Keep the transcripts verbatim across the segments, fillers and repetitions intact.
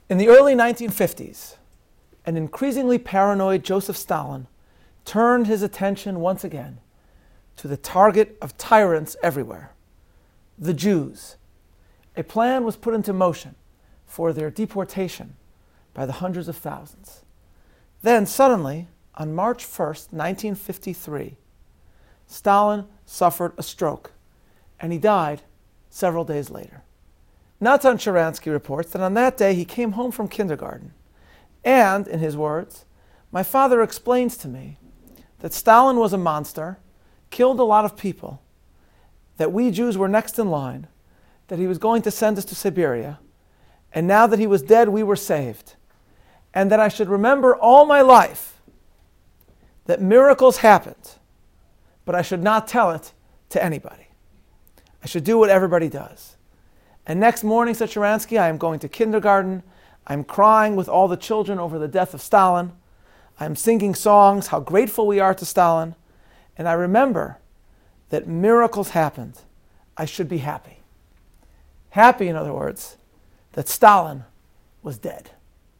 In the early nineteen fifties, an increasingly paranoid Joseph Stalin turned his attention once again to the target of tyrants everywhere, the Jews. A plan was put into motion for their deportation by the hundreds of thousands. Then suddenly, on March first, nineteen fifty-three, Stalin suffered a stroke, and he died several days later. Natan Sharansky reports that on that day he came home from kindergarten, and, in his words, my father explains to me that Stalin was a monster, killed a lot of people, that we Jews were next in line, that he was going to send us to Siberia, and now that he was dead, we were saved, and that I should remember all my life that miracles happened, but I should not tell it to anybody. I should do what everybody does. And next morning, said Sharansky, I am going to kindergarten. I'm crying with all the children over the death of Stalin. I'm singing songs, how grateful we are to Stalin. And I remember that miracles happened. I should be happy. Happy, in other words, that Stalin was dead.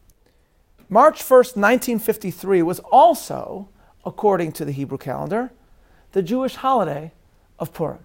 March first, nineteen fifty-three was also, according to the Hebrew calendar, the Jewish holiday of Purim.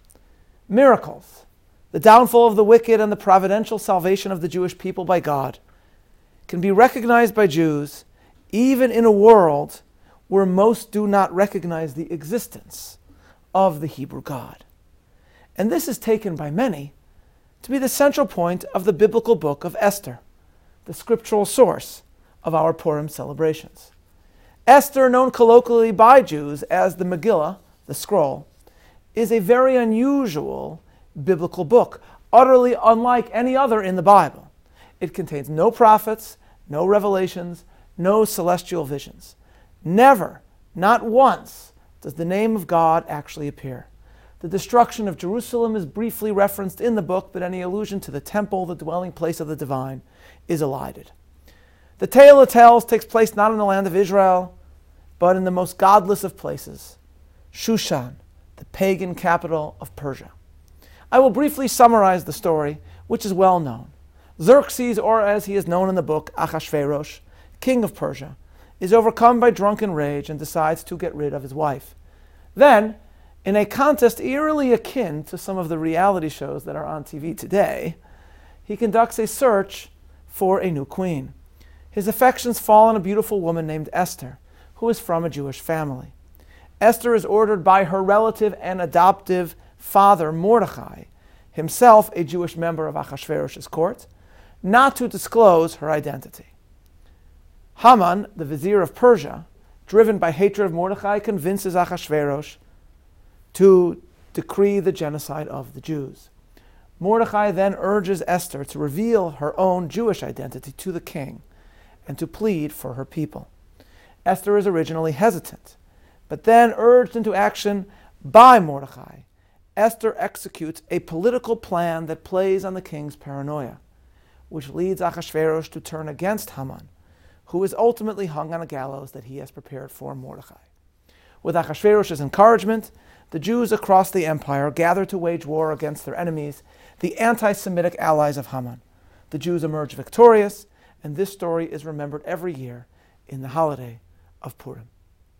Miracles, the downfall of the wicked and the providential salvation of the Jewish people by God, can be recognized by Jews even in a world where most do not recognize the existence of the Hebrew God. And this is taken by many to be the central point of the biblical book of Esther, the scriptural source of our Purim celebrations. Esther, known colloquially by Jews as the Megillah, the scroll, is a very unusual biblical book, utterly unlike any other in the Bible. It contains no prophets, no revelations, no celestial visions. Never, not once, does the name of God actually appear. The destruction of Jerusalem is briefly referenced in the book, but any allusion to the temple, the dwelling place of the divine, is elided. The tale it tells takes place not in the land of Israel, but in the most godless of places, Shushan, the pagan capital of Persia. I will briefly summarize the story, which is well known. Xerxes, or as he is known in the book, Achashverosh, king of Persia, is overcome by drunken rage and decides to get rid of his wife. Then, in a contest eerily akin to some of the reality shows that are on T V today, he conducts a search for a new queen. His affections fall on a beautiful woman named Esther, who is from a Jewish family. Esther is ordered by her relative and adoptive father, Mordechai, himself a Jewish member of Achashverosh's court, not to disclose her identity. Haman, the vizier of Persia, driven by hatred of Mordechai, convinces Achashverosh to decree the genocide of the Jews. Mordechai then urges Esther to reveal her own Jewish identity to the king and to plead for her people. Esther is originally hesitant, but then urged into action by Mordechai, Esther executes a political plan that plays on the king's paranoia, which leads Achashverosh to turn against Haman, who is ultimately hung on a gallows that he has prepared for Mordechai. With Achashverosh's encouragement, the Jews across the empire gather to wage war against their enemies, the anti-Semitic allies of Haman. The Jews emerge victorious, and this story is remembered every year in the holiday of Purim.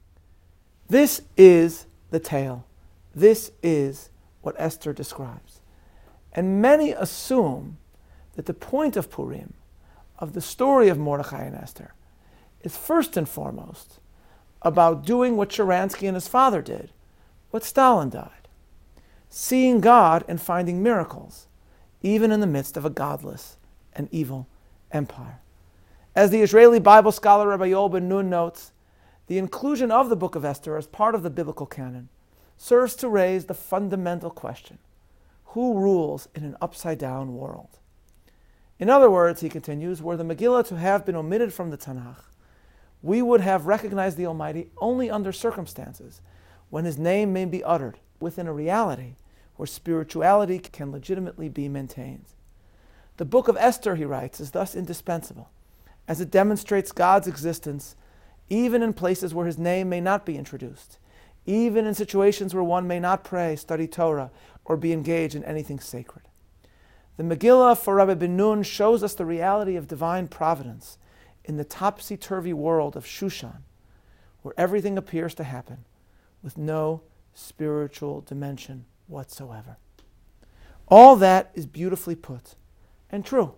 This is the tale. This is what Esther describes. And many assume that the point of Purim, of the story of Mordechai and Esther, is first and foremost about doing what Sharansky and his father did, what Stalin died, seeing God and finding miracles, even in the midst of a godless and evil empire. As the Israeli Bible scholar Rabbi Yoel Ben Nun notes, the inclusion of the book of Esther as part of the biblical canon serves to raise the fundamental question: who rules in an upside-down world? In other words, he continues, were the Megillah to have been omitted from the Tanakh, we would have recognized the Almighty only under circumstances when His name may be uttered within a reality where spirituality can legitimately be maintained. The book of Esther, he writes, is thus indispensable, as it demonstrates God's existence even in places where His name may not be introduced, even in situations where one may not pray, study Torah, or be engaged in anything sacred. The Megillah for Rabbi Ben Nun shows us the reality of divine providence in the topsy-turvy world of Shushan, where everything appears to happen with no spiritual dimension whatsoever. All that is beautifully put and true.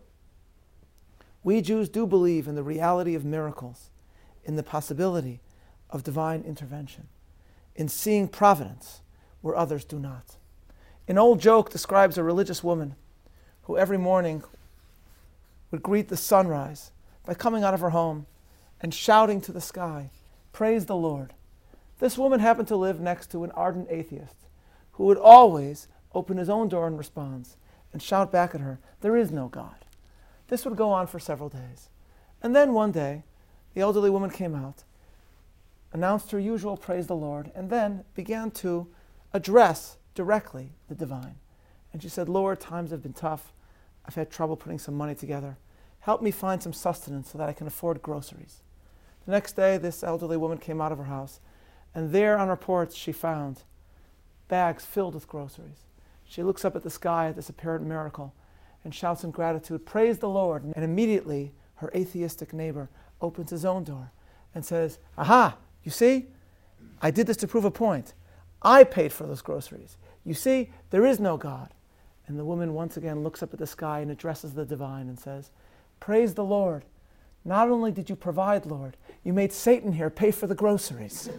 We Jews do believe in the reality of miracles, in the possibility of divine intervention, in seeing providence where others do not. An old joke describes a religious woman who every morning would greet the sunrise by coming out of her home and shouting to the sky, "Praise the Lord." This woman happened to live next to an ardent atheist who would always open his own door in response and shout back at her, "There is no God." This would go on for several days. And then one day, the elderly woman came out, announced her usual "Praise the Lord," and then began to address directly the divine. And she said, "Lord, times have been tough. I've had trouble putting some money together. Help me find some sustenance so that I can afford groceries." The next day, this elderly woman came out of her house, and there on her porch she found bags filled with groceries. She looks up at the sky at this apparent miracle and shouts in gratitude, "Praise the Lord." And immediately her atheistic neighbor opens his own door and says, "Aha, you see? I did this to prove a point. I paid for those groceries. You see, there is no God." And the woman once again looks up at the sky and addresses the divine and says, "Praise the Lord. Not only did you provide, Lord, you made Satan here pay for the groceries."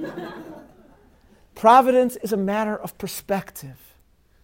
Providence is a matter of perspective.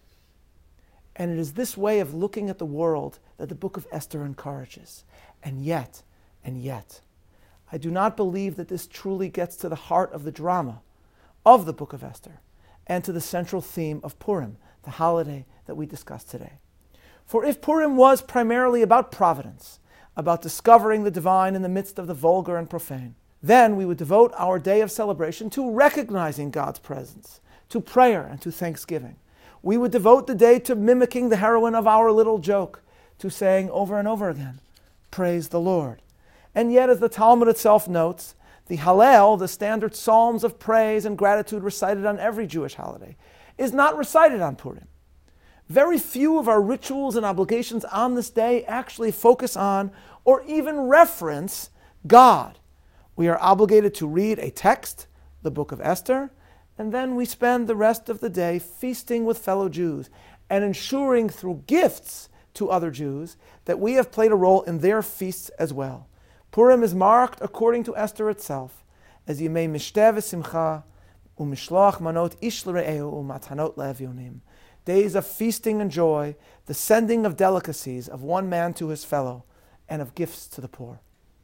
And it is this way of looking at the world that the book of Esther encourages. And yet, and yet, I do not believe that this truly gets to the heart of the drama of the book of Esther and to the central theme of Purim, the holiday that we discussed today. For if Purim was primarily about providence, about discovering the divine in the midst of the vulgar and profane, then we would devote our day of celebration to recognizing God's presence, to prayer and to thanksgiving. We would devote the day to mimicking the heroine of our little joke, to saying over and over again, "Praise the Lord." And yet, as the Talmud itself notes, the Hallel, the standard psalms of praise and gratitude recited on every Jewish holiday, is not recited on Purim. Very few of our rituals and obligations on this day actually focus on or even reference God. We are obligated to read a text, the book of Esther, and then we spend the rest of the day feasting with fellow Jews and ensuring through gifts to other Jews that we have played a role in their feasts as well. Purim is marked, according to Esther itself, as Yemei Mishteh v'Simcha u'Mishloach Manot Ish L'Re'ehu u'Matanot Le'Evyonim, days of feasting and joy, the sending of delicacies of one man to his fellow, and of gifts to the poor.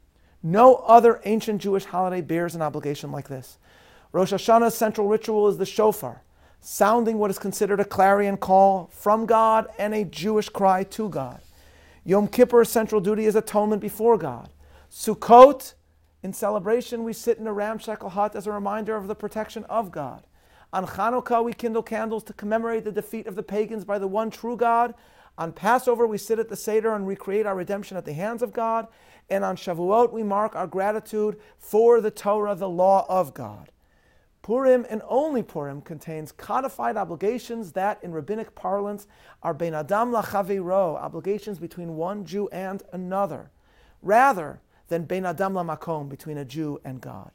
No other ancient Jewish holiday bears an obligation like this. Rosh Hashanah's central ritual is the shofar, sounding what is considered a clarion call from God and a Jewish cry to God. Yom Kippur's central duty is atonement before God. Sukkot, in celebration, we sit in a ramshackle hut as a reminder of the protection of God. On Chanukah, we kindle candles to commemorate the defeat of the pagans by the one true God. On Passover, we sit at the Seder and recreate our redemption at the hands of God. And on Shavuot, we mark our gratitude for the Torah, the law of God. Purim, and only Purim, contains codified obligations that, in rabbinic parlance, are ben adam lachaviro, obligations between one Jew and another, rather than ben adam lamakom, between a Jew and God.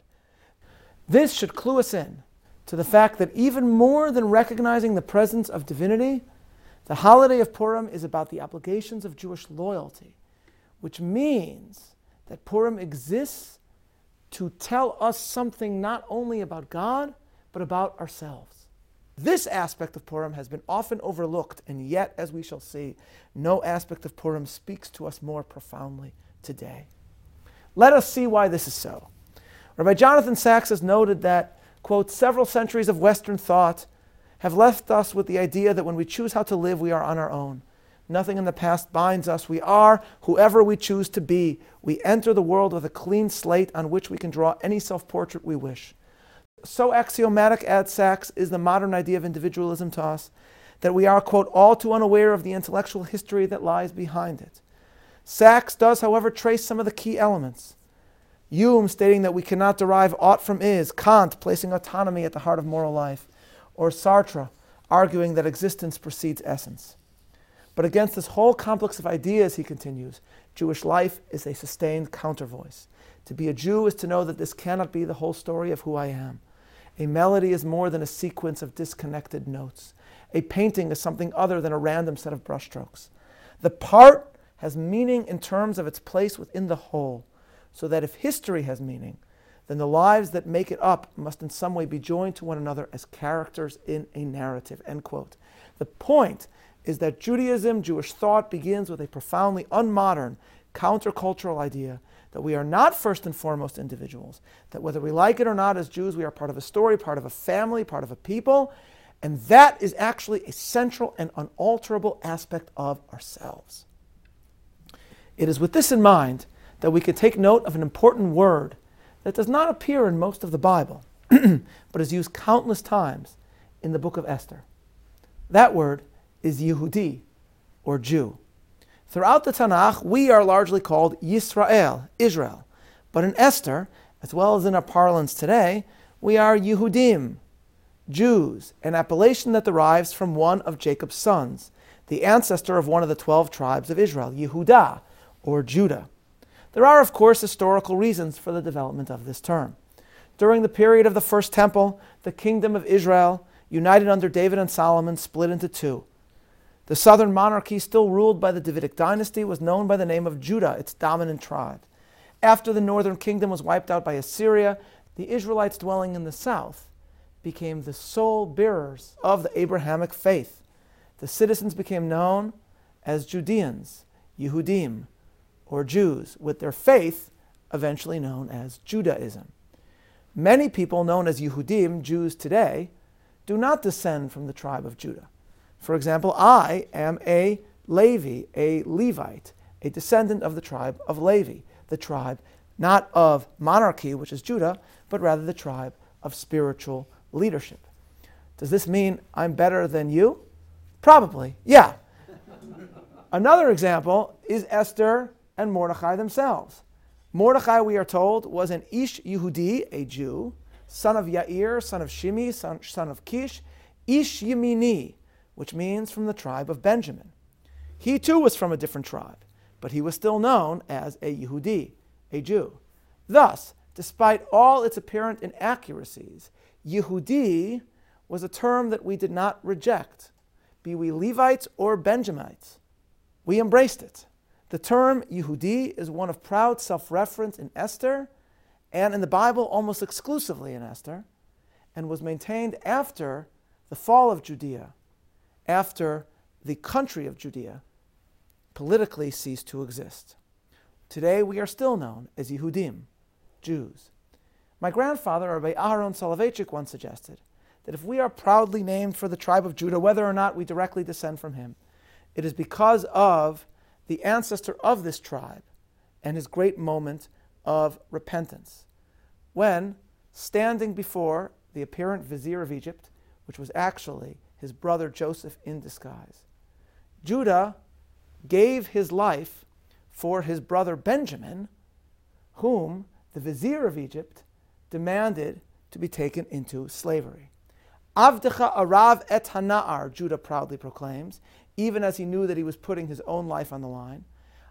This should clue us in to the fact that even more than recognizing the presence of divinity, the holiday of Purim is about the obligations of Jewish loyalty, which means that Purim exists to tell us something not only about God, but about ourselves. This aspect of Purim has been often overlooked, and yet, as we shall see, no aspect of Purim speaks to us more profoundly today. Let us see why this is so. Rabbi Jonathan Sacks has noted that, quote, several centuries of Western thought have left us with the idea that when we choose how to live, we are on our own. Nothing in the past binds us. We are whoever we choose to be. We enter the world with a clean slate on which we can draw any self-portrait we wish. So axiomatic, adds Sacks, is the modern idea of individualism to us that we are, quote, all too unaware of the intellectual history that lies behind it. Sacks does, however, trace some of the key elements. Hume stating that we cannot derive aught from is, Kant placing autonomy at the heart of moral life, or Sartre arguing that existence precedes essence. But against this whole complex of ideas, he continues, Jewish life is a sustained countervoice. To be a Jew is to know that this cannot be the whole story of who I am. A melody is more than a sequence of disconnected notes. A painting is something other than a random set of brushstrokes. The part has meaning in terms of its place within the whole, so that if history has meaning, then the lives that make it up must in some way be joined to one another as characters in a narrative, end quote. The point is that Judaism, Jewish thought, begins with a profoundly unmodern, countercultural idea that we are not first and foremost individuals, that whether we like it or not as Jews, we are part of a story, part of a family, part of a people, and that is actually a central and unalterable aspect of ourselves. It is with this in mind that we can take note of an important word that does not appear in most of the Bible, but is used countless times in the book of Esther. That word is Yehudi, or Jew. Throughout the Tanakh, we are largely called Yisrael, Israel. But in Esther, as well as in our parlance today, we are Yehudim, Jews, an appellation that derives from one of Jacob's sons, the ancestor of one of the twelve tribes of Israel, Yehudah, or Judah. There are, of course, historical reasons for the development of this term. During the period of the First Temple, the kingdom of Israel, united under David and Solomon, split into two. The southern monarchy, still ruled by the Davidic dynasty, was known by the name of Judah, its dominant tribe. After the northern kingdom was wiped out by Assyria, the Israelites dwelling in the south became the sole bearers of the Abrahamic faith. The citizens became known as Judeans, Yehudim, or Jews, with their faith eventually known as Judaism. Many people known as Yehudim, Jews today, do not descend from the tribe of Judah. For example, I am a Levi, a Levite, a descendant of the tribe of Levi, the tribe not of monarchy, which is Judah, but rather the tribe of spiritual leadership. Does this mean I'm better than you? Probably, yeah. Another example is Esther and Mordechai themselves. Mordechai, we are told, was an Ish Yehudi, a Jew, son of Yair, son of Shimi, son, son of Kish, Ish Yemini, which means from the tribe of Benjamin. He too was from a different tribe, but he was still known as a Yehudi, a Jew. Thus, despite all its apparent inaccuracies, Yehudi was a term that we did not reject, be we Levites or Benjamites. We embraced it. The term Yehudi is one of proud self-reference in Esther, and in the Bible almost exclusively in Esther, and was maintained after the fall of Judea, after the country of Judea politically ceased to exist. Today we are still known as Yehudim, Jews. My grandfather, Rabbi Aharon Soloveitchik, once suggested that if we are proudly named for the tribe of Judah, whether or not we directly descend from him, it is because of the ancestor of this tribe and his great moment of repentance, when, standing before the apparent vizier of Egypt, which was actually his brother Joseph in disguise, Judah gave his life for his brother Benjamin, whom the vizier of Egypt demanded to be taken into slavery. Avdecha arav et hana'ar, Judah proudly proclaims, even as he knew that he was putting his own life on the line.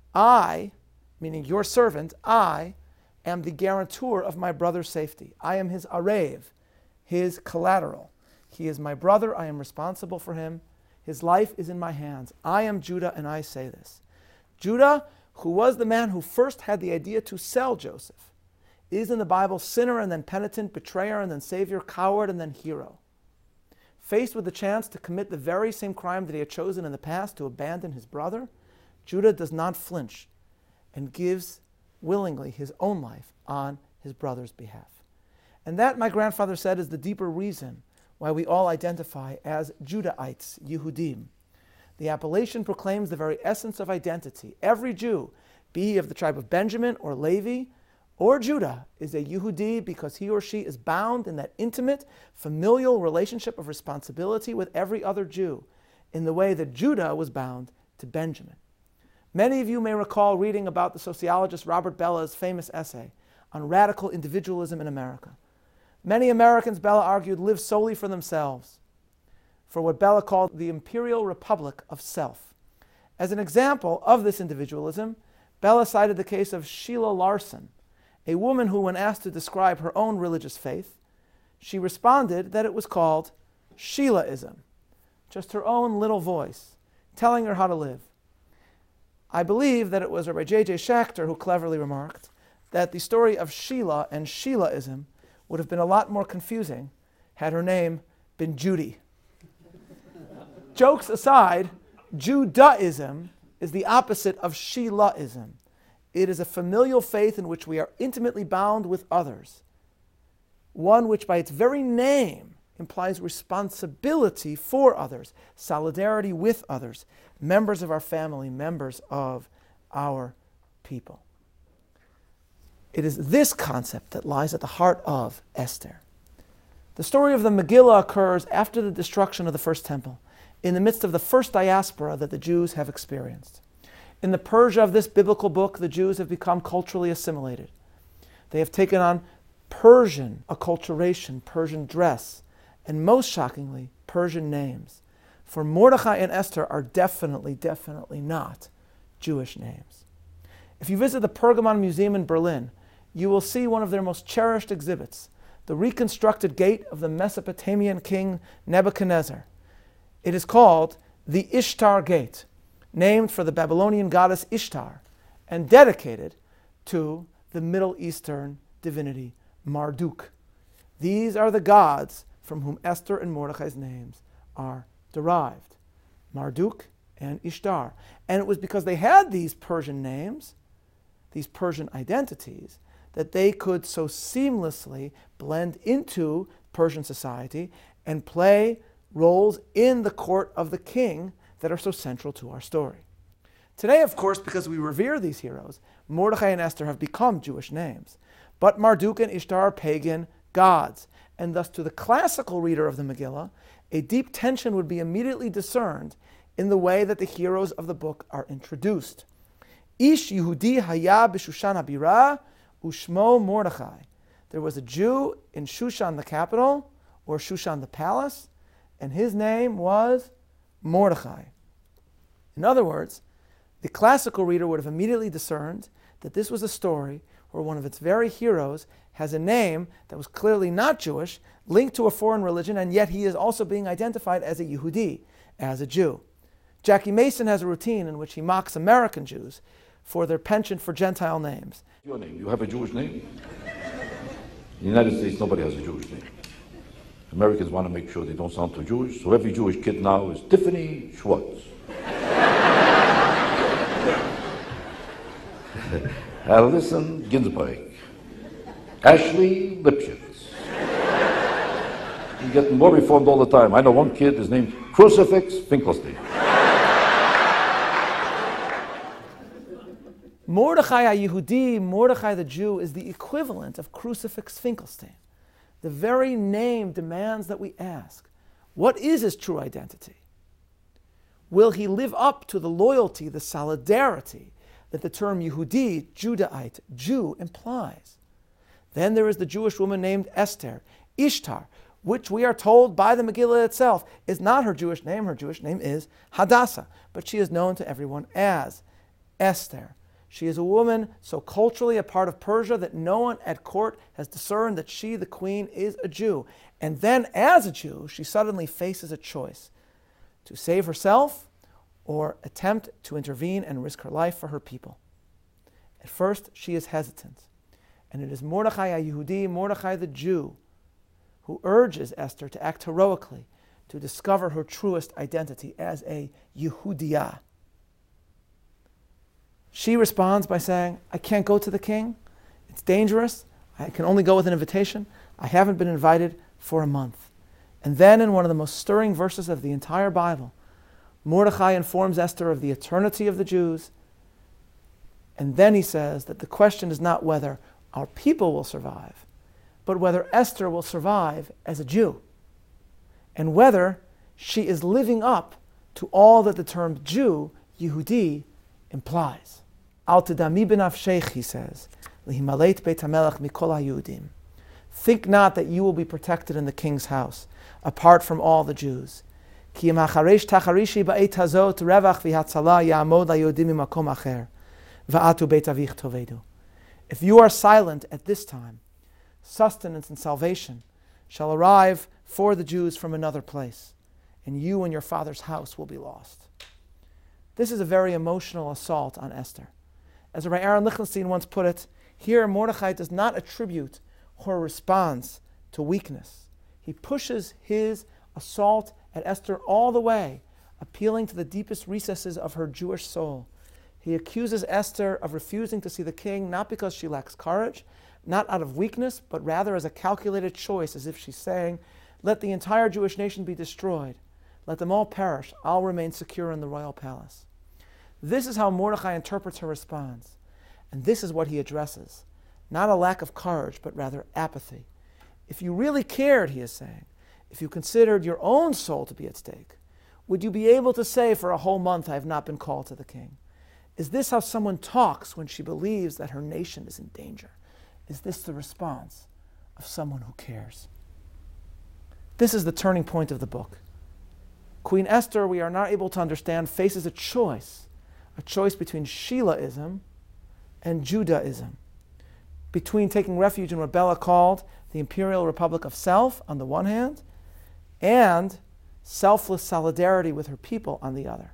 I, meaning your servant, I am the guarantor of my brother's safety. I am his arev, his collateral. He is my brother, I am responsible for him. His life is in my hands. I am Judah, and I say this. Judah, who was the man who first had the idea to sell Joseph, is in the Bible sinner and then penitent, betrayer and then savior, coward and then hero. Faced with the chance to commit the very same crime that he had chosen in the past, to abandon his brother, Judah does not flinch and gives willingly his own life on his brother's behalf. And that, my grandfather said, is the deeper reason why we all identify as Judahites, Yehudim. The appellation proclaims the very essence of identity. Every Jew, be he of the tribe of Benjamin or Levi or Judah, is a Yehudi because he or she is bound in that intimate, familial relationship of responsibility with every other Jew, in the way that Judah was bound to Benjamin. Many of you may recall reading about the sociologist Robert Bella's famous essay on radical individualism in America. Many Americans, Bella argued, live solely for themselves, for what Bella called the imperial republic of self. As an example of this individualism, Bella cited the case of Sheila Larson, a woman who, when asked to describe her own religious faith, she responded that it was called Sheilaism, just her own little voice, telling her how to live. I believe that it was Rabbi J J Schachter who cleverly remarked that the story of Sheila and Sheilaism would have been a lot more confusing had her name been Judy. Jokes aside, Judaism is the opposite of Sheilaism. It is a familial faith in which we are intimately bound with others, one which by its very name implies responsibility for others, solidarity with others, members of our family, members of our people. It is this concept that lies at the heart of Esther. The story of the Megillah occurs after the destruction of the first temple, in the midst of the first diaspora that the Jews have experienced. In the Persia of this biblical book, the Jews have become culturally assimilated. They have taken on Persian acculturation, Persian dress, and most shockingly, Persian names. For Mordechai and Esther are definitely, definitely not Jewish names. If you visit the Pergamon Museum in Berlin, you will see one of their most cherished exhibits, the reconstructed gate of the Mesopotamian king Nebuchadnezzar. It is called the Ishtar Gate, named for the Babylonian goddess Ishtar, and dedicated to the Middle Eastern divinity Marduk. These are the gods from whom Esther and Mordechai's names are derived, Marduk and Ishtar. And it was because they had these Persian names, these Persian identities, that they could so seamlessly blend into Persian society and play roles in the court of the king that are so central to our story. Today, of course, because we revere these heroes, Mordechai and Esther have become Jewish names. But Marduk and Ishtar are pagan gods, and thus to the classical reader of the Megillah, a deep tension would be immediately discerned in the way that the heroes of the book are introduced. Ish Yehudi haya b'Shushan habira ushmo Mordechai. There was a Jew in Shushan the capital, or Shushan the palace, and his name was Mordechai. In other words, the classical reader would have immediately discerned that this was a story where one of its very heroes has a name that was clearly not Jewish, linked to a foreign religion, and yet he is also being identified as a Yehudi, as a Jew. Jackie Mason has a routine in which he mocks American Jews for their penchant for Gentile names. Your name, you have a Jewish name? In the United States, nobody has a Jewish name. Americans want to make sure they don't sound too Jewish, so every Jewish kid now is Tiffany Schwartz. Alison Ginsburg. Ashley Lipschitz. He's getting more reformed all the time. I know one kid is named Crucifix Finkelstein. Mordechai HaYehudi, Mordechai the Jew, is the equivalent of Crucifix Finkelstein. The very name demands that we ask, what is his true identity? Will he live up to the loyalty, the solidarity that the term Yehudi, Judahite, Jew, implies? Then there is the Jewish woman named Esther, Ishtar, which we are told by the Megillah itself is not her Jewish name. Her Jewish name is Hadassah, but she is known to everyone as Esther. She is a woman so culturally a part of Persia that no one at court has discerned that she, the queen, is a Jew. And then, as a Jew, she suddenly faces a choice to save herself or attempt to intervene and risk her life for her people. At first, she is hesitant. And it is Mordechai HaYehudi, Mordechai the Jew, who urges Esther to act heroically to discover her truest identity as a Yehudiah. She responds by saying, I can't go to the king. It's dangerous. I can only go with an invitation. I haven't been invited for a month. And then in one of the most stirring verses of the entire Bible, Mordechai informs Esther of the eternity of the Jews. And then he says that the question is not whether our people will survive, but whether Esther will survive as a Jew, and whether she is living up to all that the term Jew, Yehudi, implies. Al tedami b'nafsheich, he says, lihimalet beit hamelech mikol haYehudim. Think not that you will be protected in the king's house, apart from all the Jews. Ki im hacharesh tacharishi ba'et hazot revach v'hatzala ya'amod la'yodim mimakom acher va'atu beit avich tovedu. If you are silent at this time, sustenance and salvation shall arrive for the Jews from another place, and you and your father's house will be lost. This is a very emotional assault on Esther. As Rabbi Aaron Lichtenstein once put it, here Mordechai does not attribute her response to weakness. He pushes his assault at Esther all the way, appealing to the deepest recesses of her Jewish soul. He accuses Esther of refusing to see the king, not because she lacks courage, not out of weakness, but rather as a calculated choice, as if she's saying, let the entire Jewish nation be destroyed. Let them all perish. I'll remain secure in the royal palace. This is how Mordechai interprets her response. And this is what he addresses. Not a lack of courage, but rather apathy. If you really cared, he is saying, if you considered your own soul to be at stake, would you be able to say for a whole month, I have not been called to the king? Is this how someone talks when she believes that her nation is in danger? Is this the response of someone who cares? This is the turning point of the book. Queen Esther, we are not able to understand, faces a choice, a choice between Sheilaism and Judaism, between taking refuge in what Bella called the Imperial Republic of Self on the one hand, and selfless solidarity with her people on the other.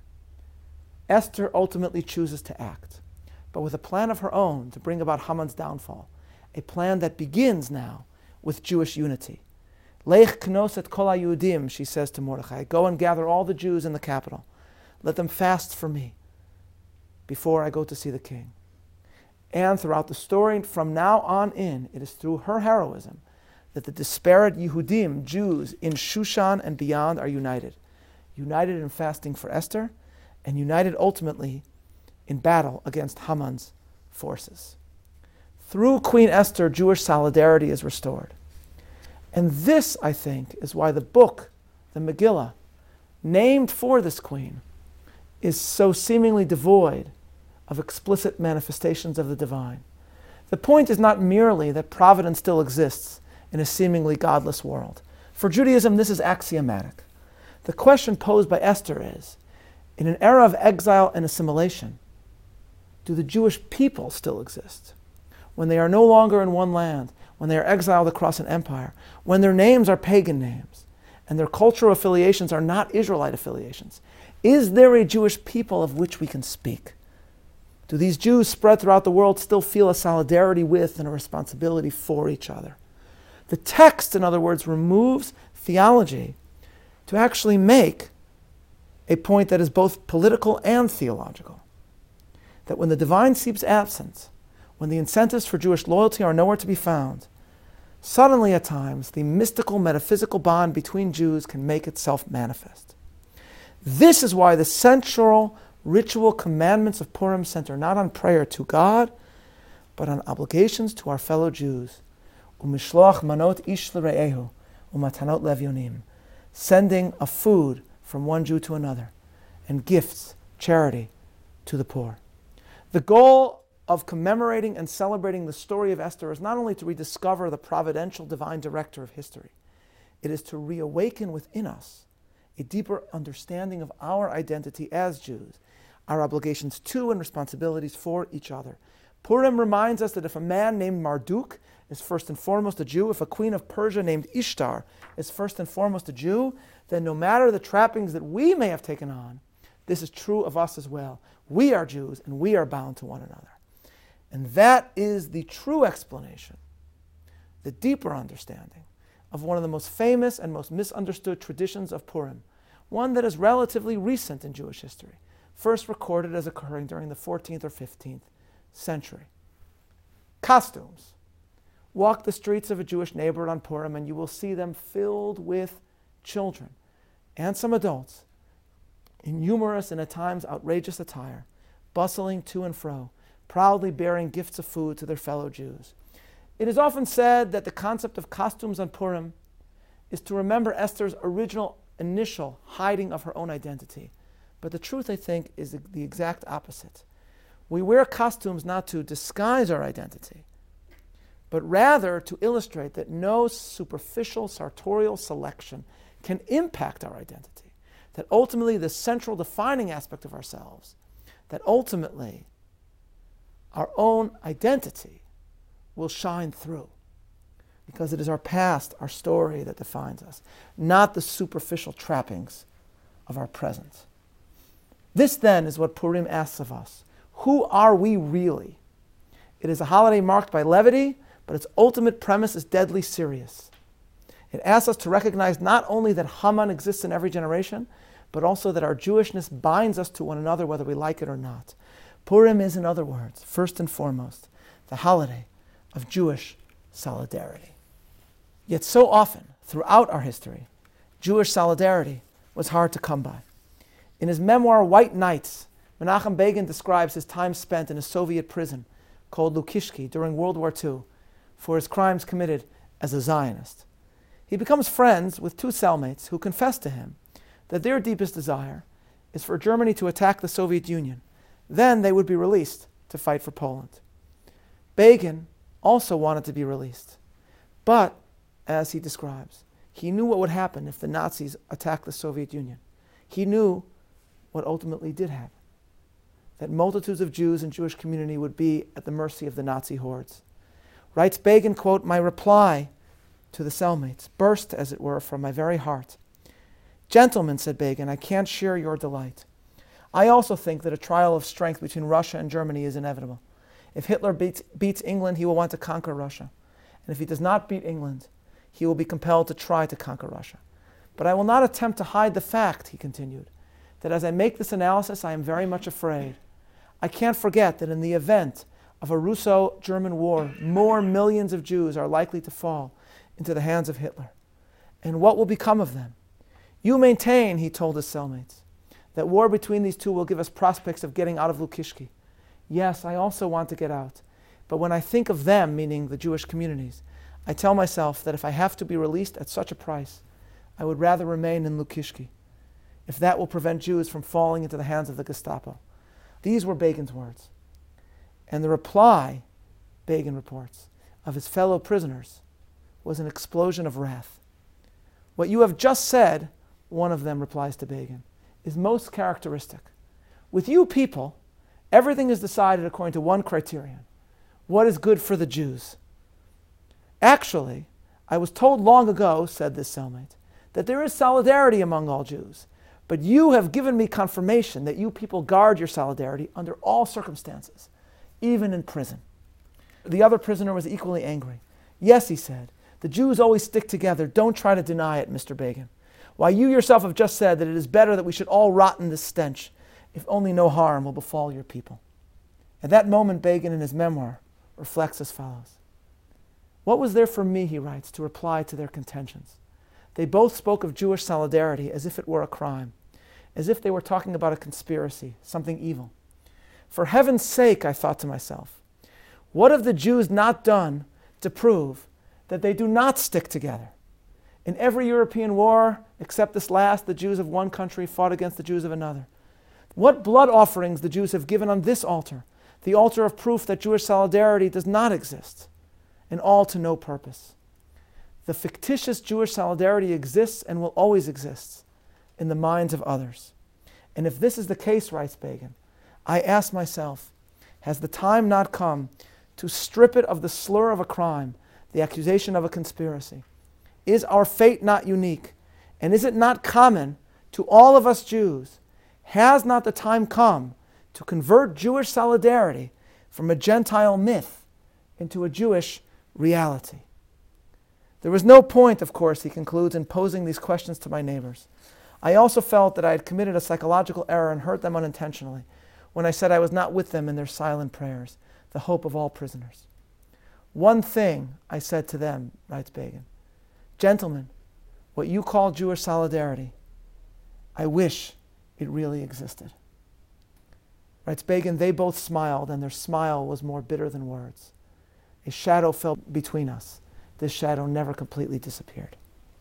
Esther ultimately chooses to act, but with a plan of her own to bring about Haman's downfall, a plan that begins now with Jewish unity. Lech knos et kol haYehudim, she says to Mordechai, go and gather all the Jews in the capital. Let them fast for me before I go to see the king. And throughout the story, from now on in, it is through her heroism that the disparate Yehudim, Jews in Shushan and beyond, are united. United in fasting for Esther, and united ultimately in battle against Haman's forces. Through Queen Esther, Jewish solidarity is restored. And this, I think, is why the book, the Megillah, named for this queen, is so seemingly devoid of explicit manifestations of the divine. The point is not merely that providence still exists in a seemingly godless world. For Judaism, this is axiomatic. The question posed by Esther is, in an era of exile and assimilation, do the Jewish people still exist? When they are no longer in one land, when they are exiled across an empire, when their names are pagan names, and their cultural affiliations are not Israelite affiliations, is there a Jewish people of which we can speak? Do these Jews spread throughout the world still feel a solidarity with and a responsibility for each other? The text, in other words, removes theology to actually make a point that is both political and theological. That when the divine seems absent, when the incentives for Jewish loyalty are nowhere to be found, suddenly at times the mystical, metaphysical bond between Jews can make itself manifest. This is why the central ritual commandments of Purim center not on prayer to God, but on obligations to our fellow Jews. Umishloach manot ish l're'ehu, umatanot levyonim, sending a food from one Jew to another, and gifts, charity, to the poor. The goal of commemorating and celebrating the story of Esther is not only to rediscover the providential divine director of history, it is to reawaken within us a deeper understanding of our identity as Jews, our obligations to and responsibilities for each other. Purim reminds us that if a man named Marduk is first and foremost a Jew, if a queen of Persia named Ishtar is first and foremost a Jew, then no matter the trappings that we may have taken on, this is true of us as well. We are Jews and we are bound to one another. And that is the true explanation, the deeper understanding of one of the most famous and most misunderstood traditions of Purim, one that is relatively recent in Jewish history, first recorded as occurring during the fourteenth or fifteenth century. Costumes. Walk the streets of a Jewish neighborhood on Purim and you will see them filled with children and some adults in humorous and at times outrageous attire, bustling to and fro, proudly bearing gifts of food to their fellow Jews. It is often said that the concept of costumes on Purim is to remember Esther's original, initial hiding of her own identity. But the truth, I think, is the exact opposite. We wear costumes not to disguise our identity, but rather to illustrate that no superficial sartorial selection can impact our identity. that ultimately the central defining aspect of ourselves, that ultimately our own identity will shine through, because it is our past, our story that defines us, not the superficial trappings of our present. This then is what Purim asks of us. Who are we really? It is a holiday marked by levity, but its ultimate premise is deadly serious. It asks us to recognize not only that Haman exists in every generation, but also that our Jewishness binds us to one another whether we like it or not. Purim is, in other words, first and foremost, the holiday of Jewish solidarity. Yet so often, throughout our history, Jewish solidarity was hard to come by. In his memoir, White Nights, Menachem Begin describes his time spent in a Soviet prison called Lukishki during World War Two for his crimes committed as a Zionist. He becomes friends with two cellmates who confess to him that their deepest desire is for Germany to attack the Soviet Union. Then they would be released to fight for Poland. Begin also wanted to be released. But, as he describes, he knew what would happen if the Nazis attacked the Soviet Union. He knew what ultimately did happen, that multitudes of Jews and Jewish community would be at the mercy of the Nazi hordes. Writes Begin, quote, "My reply to the cellmates burst, as it were, from my very heart. Gentlemen," said Begin, "I can't share your delight. I also think that a trial of strength between Russia and Germany is inevitable. If Hitler beats, beats England, he will want to conquer Russia. And if he does not beat England, he will be compelled to try to conquer Russia. But I will not attempt to hide the fact," he continued, "that as I make this analysis, I am very much afraid. I can't forget that in the event of a Russo-German war, more millions of Jews are likely to fall into the hands of Hitler. And what will become of them? You maintain," he told his cellmates, "that war between these two will give us prospects of getting out of Lukishki. Yes, I also want to get out. But when I think of them," meaning the Jewish communities, "I tell myself that if I have to be released at such a price, I would rather remain in Lukishki, if that will prevent Jews from falling into the hands of the Gestapo." These were Begin's words. And the reply, Begin reports, of his fellow prisoners was an explosion of wrath. "What you have just said," one of them replies to Begin, "is most characteristic. With you people, everything is decided according to one criterion: what is good for the Jews. Actually, I was told long ago," said this cellmate, "that there is solidarity among all Jews, but you have given me confirmation that you people guard your solidarity under all circumstances, even in prison." The other prisoner was equally angry. "Yes," he said, "the Jews always stick together. Don't try to deny it, Mister Begin. Why, you yourself have just said that it is better that we should all rot in this stench, if only no harm will befall your people." At that moment, Begin, in his memoir, reflects as follows. "What was there for me," he writes, "to reply to their contentions? They both spoke of Jewish solidarity as if it were a crime, as if they were talking about a conspiracy, something evil. For heaven's sake, I thought to myself, what have the Jews not done to prove that they do not stick together? In every European war, except this last, the Jews of one country fought against the Jews of another. What blood offerings the Jews have given on this altar, the altar of proof that Jewish solidarity does not exist, and all to no purpose. The fictitious Jewish solidarity exists and will always exist in the minds of others. And if this is the case," writes Begin, "I ask myself, has the time not come to strip it of the slur of a crime, the accusation of a conspiracy? Is our fate not unique? And is it not common to all of us Jews? Has not the time come to convert Jewish solidarity from a Gentile myth into a Jewish reality?" There was no point, of course, he concludes, in posing these questions to my neighbors. I also felt that I had committed a psychological error and hurt them unintentionally when I said I was not with them in their silent prayers, the hope of all prisoners. "One thing I said to them," writes Begin, "Gentlemen, what you call Jewish solidarity, I wish it really existed." Writes Begin, "They both smiled, and their smile was more bitter than words. A shadow fell between us. This shadow never completely disappeared."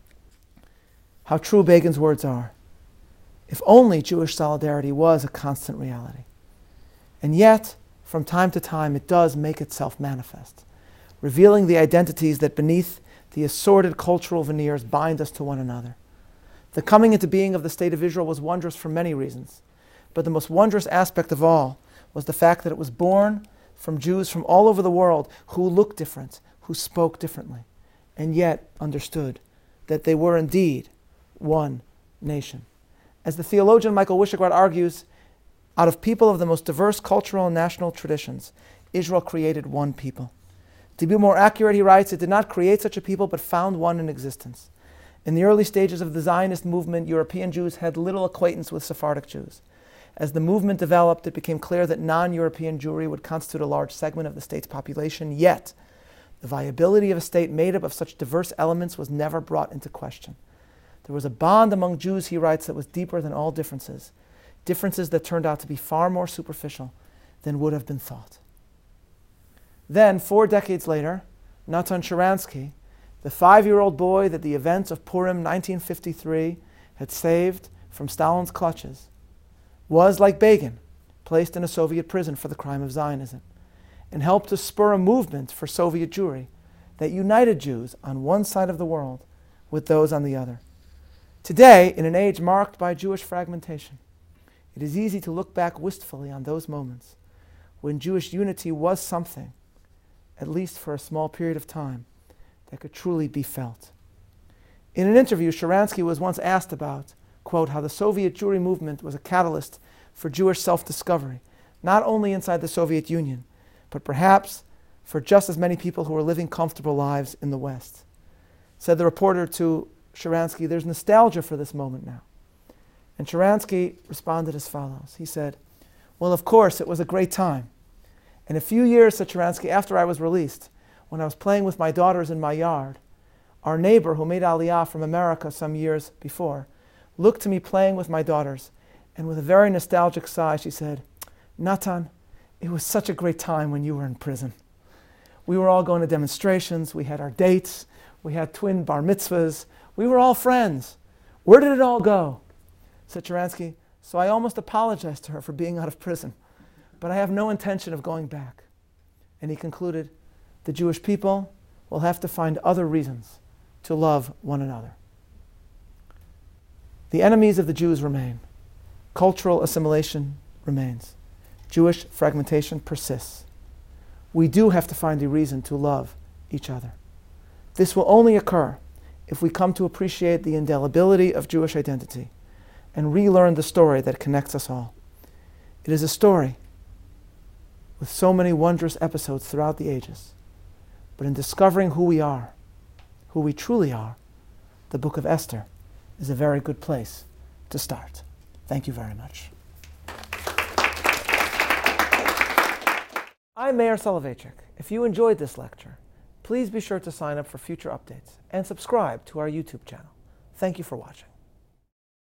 How true Begin's words are. If only Jewish solidarity was a constant reality. And yet, from time to time, it does make itself manifest, revealing the identities that beneath the assorted cultural veneers bind us to one another. The coming into being of the State of Israel was wondrous for many reasons, but the most wondrous aspect of all was the fact that it was born from Jews from all over the world who looked different, who spoke differently, and yet understood that they were indeed one nation. As the theologian Michael Wissegrad argues, out of people of the most diverse cultural and national traditions, Israel created one people. To be more accurate, he writes, it did not create such a people, but found one in existence. In the early stages of the Zionist movement, European Jews had little acquaintance with Sephardic Jews. As the movement developed, it became clear that non-European Jewry would constitute a large segment of the state's population, yet the viability of a state made up of such diverse elements was never brought into question. There was a bond among Jews, he writes, that was deeper than all differences, differences that turned out to be far more superficial than would have been thought. Then, four decades later, Natan Sharansky, the five-year-old boy that the events of Purim nineteen fifty-three had saved from Stalin's clutches, was, like Begin, placed in a Soviet prison for the crime of Zionism, and helped to spur a movement for Soviet Jewry that united Jews on one side of the world with those on the other. Today, in an age marked by Jewish fragmentation, it is easy to look back wistfully on those moments when Jewish unity was something, at least for a small period of time, that could truly be felt. In an interview, Sharansky was once asked about, quote, how the Soviet Jewry movement was a catalyst for Jewish self-discovery, not only inside the Soviet Union, but perhaps for just as many people who were living comfortable lives in the West. Said the reporter to Sharansky, there's nostalgia for this moment now. And Sharansky responded as follows. He said, well, of course, it was a great time. In a few years, said Sharansky, after I was released, when I was playing with my daughters in my yard, our neighbor who made Aliyah from America some years before looked to me playing with my daughters, and with a very nostalgic sigh, she said, Natan, it was such a great time when you were in prison. We were all going to demonstrations, we had our dates, we had twin bar mitzvahs, we were all friends. Where did it all go? Said Sharansky, so I almost apologized to her for being out of prison, but I have no intention of going back. And he concluded, the Jewish people will have to find other reasons to love one another. The enemies of the Jews remain. Cultural assimilation remains. Jewish fragmentation persists. We do have to find a reason to love each other. This will only occur if we come to appreciate the indelibility of Jewish identity and relearn the story that connects us all. It is a story with so many wondrous episodes throughout the ages. But in discovering who we are, who we truly are, the Book of Esther is a very good place to start. Thank you very much. I'm Meir Soloveichik. If you enjoyed this lecture, please be sure to sign up for future updates and subscribe to our YouTube channel. Thank you for watching.